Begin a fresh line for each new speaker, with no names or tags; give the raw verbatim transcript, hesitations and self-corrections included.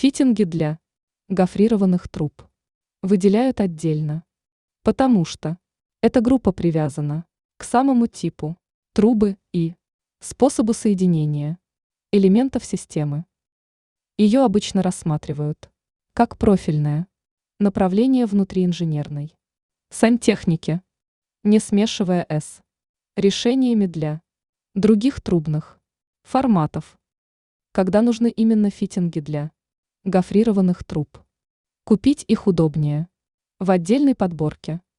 Фитинги для гофрированных труб выделяют отдельно, потому что эта группа привязана к самому типу трубы и способу соединения элементов системы. Ее обычно рассматривают как профильное направление внутриинженерной сантехники, не смешивая с решениями для других трубных форматов, когда нужны именно фитинги для гофрированных труб. Купить их удобнее в отдельной подборке.